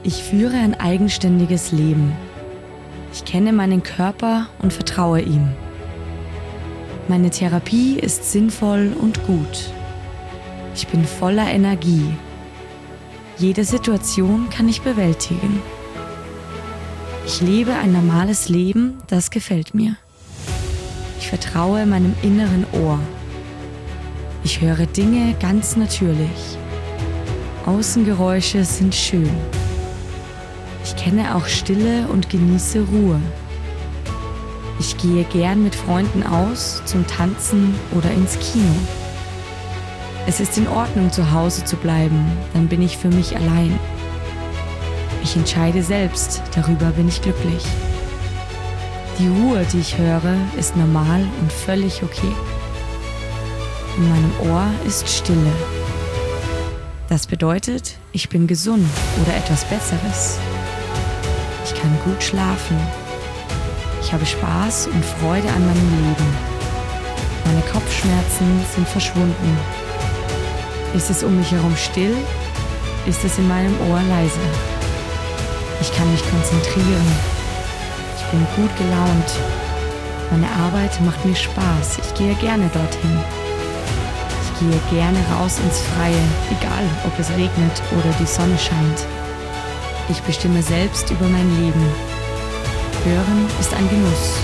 Ich führe ein eigenständiges Leben. Ich kenne meinen Körper und vertraue ihm. Meine Therapie ist sinnvoll und gut. Ich bin voller Energie. Jede Situation kann ich bewältigen. Ich lebe ein normales Leben, das gefällt mir. Ich vertraue meinem inneren Ohr. Ich höre Dinge ganz natürlich. Außengeräusche sind schön. Ich kenne auch Stille und genieße Ruhe. Ich gehe gern mit Freunden aus, zum Tanzen oder ins Kino. Es ist in Ordnung, zu Hause zu bleiben, dann bin ich für mich allein. Ich entscheide selbst, darüber bin ich glücklich. Die Ruhe, die ich höre, ist normal und völlig okay. In meinem Ohr ist Stille. Das bedeutet, ich bin gesund oder etwas Besseres. Ich kann gut schlafen. Ich habe Spaß und Freude an meinem Leben. Meine Kopfschmerzen sind verschwunden. Ist es um mich herum still? Ist es in meinem Ohr leise? Ich kann mich konzentrieren. Ich bin gut gelaunt. Meine Arbeit macht mir Spaß. Ich gehe gerne dorthin. Ich gehe gerne raus ins Freie, egal ob es regnet oder die Sonne scheint. Ich bestimme selbst über mein Leben. Hören ist ein Genuss.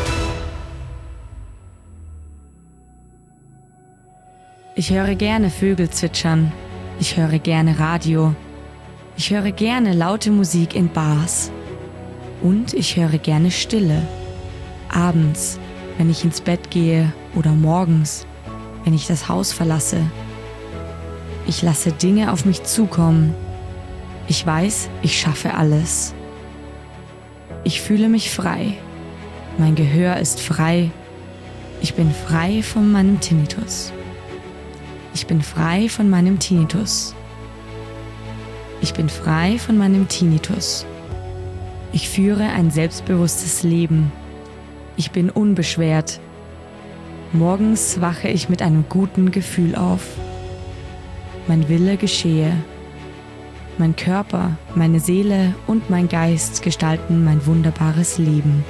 Ich höre gerne Vögel zwitschern. Ich höre gerne Radio. Ich höre gerne laute Musik in Bars. Und ich höre gerne Stille. Abends, wenn ich ins Bett gehe oder morgens, wenn ich das Haus verlasse. Ich lasse Dinge auf mich zukommen. Ich weiß, ich schaffe alles. Ich fühle mich frei. Mein Gehör ist frei. Ich bin frei von meinem Tinnitus. Ich bin frei von meinem Tinnitus. Ich bin frei von meinem Tinnitus. Ich führe ein selbstbewusstes Leben. Ich bin unbeschwert. Morgens wache ich mit einem guten Gefühl auf. Mein Wille geschehe. Mein Körper, meine Seele und mein Geist gestalten mein wunderbares Leben.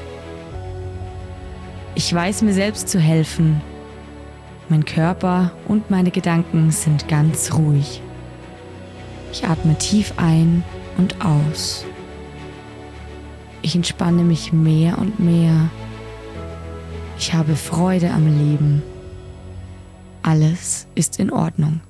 Ich weiß mir selbst zu helfen. Mein Körper und meine Gedanken sind ganz ruhig. Ich atme tief ein und aus. Ich entspanne mich mehr und mehr. Ich habe Freude am Leben. Alles ist in Ordnung.